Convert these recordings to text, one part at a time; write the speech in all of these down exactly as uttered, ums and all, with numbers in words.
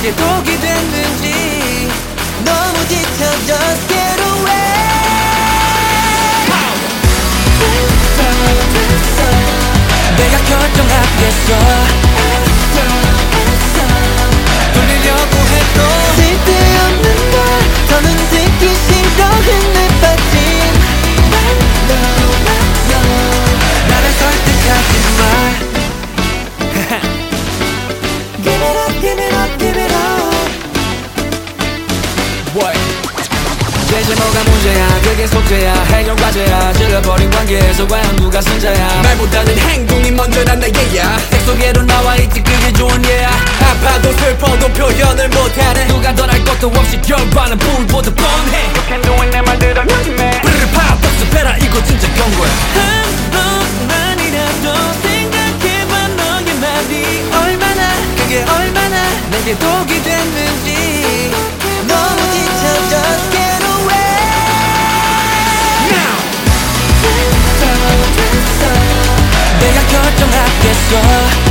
내게 독이 됐는지 너무 지쳐 just get away. 내가 결정하겠어. 돌리려고 해도 쓸데없는 말 더는 듣기 싫어. 흔해 빠진 나를 설득하지 마. Give it up, give it up, give it up. What? 대체 뭐가 문제야? 그게 속죄야? 해결 과제야? 질러버린 관계에서 과연 누가 승자야? 말보다는 행동이 먼저란 나얘야. 색 속에도 나와있지 그게 좋은 예야. 아파도 슬퍼도 표현을 못하는 누가 더 날 것도 없이 결과는 불보다 뻔해. You can do it 내 말대로 명심해. 브르르파 복습해라 이거 진짜 경고야. 한 번만이라도 생각해봐. 너의 말이 얼마나 그게 얼마나 내게 독이 됐는지 너무 지쳐 just get away. Now 내가 결정하겠어.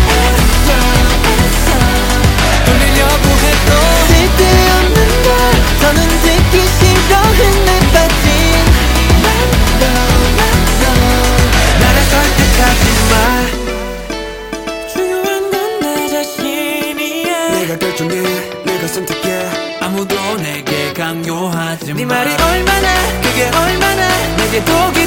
돌리려고 해도 쓸데없는 말 더는 듣기 싫어. 흔해 빠진 나를 설득하지 마. 중요한 건 내 자신이야. 내가 결정해 내가 선택해. 아무도 내게 강요하지 마. 네 말이 얼마나 그게 얼마나 내게 독이